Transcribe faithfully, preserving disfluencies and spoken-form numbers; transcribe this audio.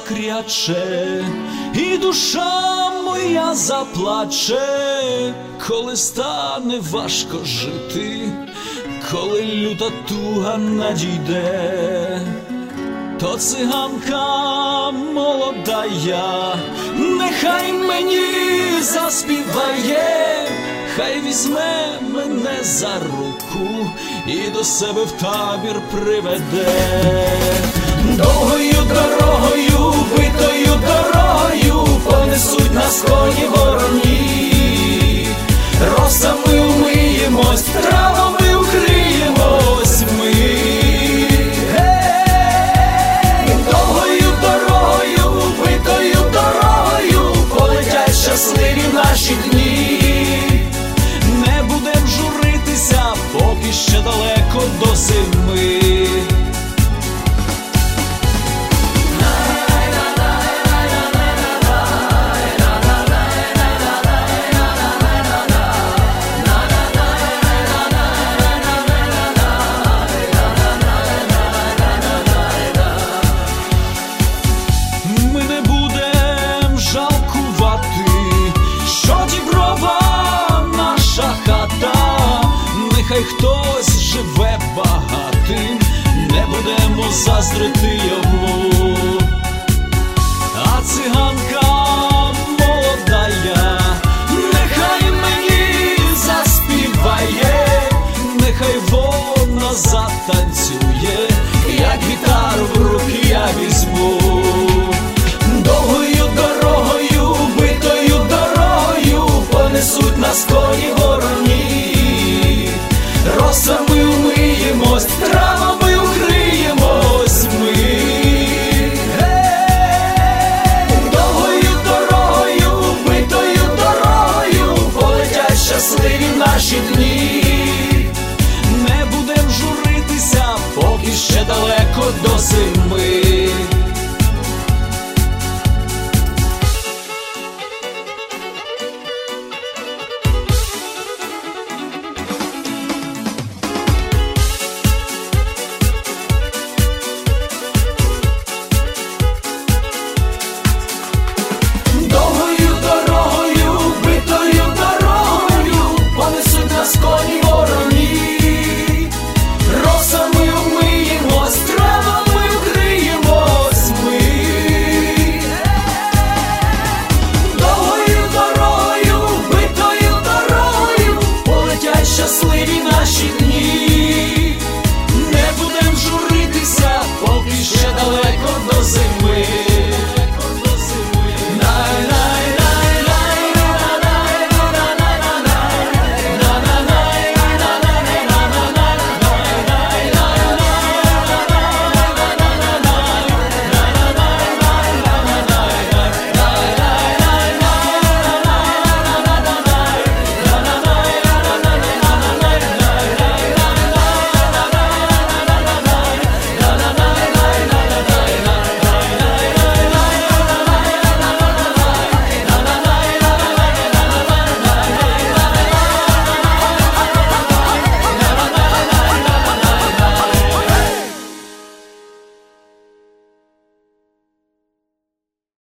закряче, і душа моя заплаче, коли стане важко жити, коли люта туга надійде. То циганка молодая, нехай мені заспіває, хай візьме мене за руку і до себе в табір приведе. Довгою дорогою, битою дорогою понесуть нас коні вороні, росами умиємось, травами укриємось ми. Довгою дорогою, битою дорогою полетять щасливі наші дні. Не будем журитися, поки ще далеко до зими. Нехай хтось живе багатим, не будемо заздрити йому. А циганка молодая, нехай мені заспіває, нехай вона затанцює, як гітару в руки я візьму. Довгою дорогою, битою дорогою понесуть нас коні вороні, росами умиємось, травами укриємось ми. Довгою дорогою, битою дорогою полетять щасливі наші дні. Не будем журитися, поки ще далеко до зими.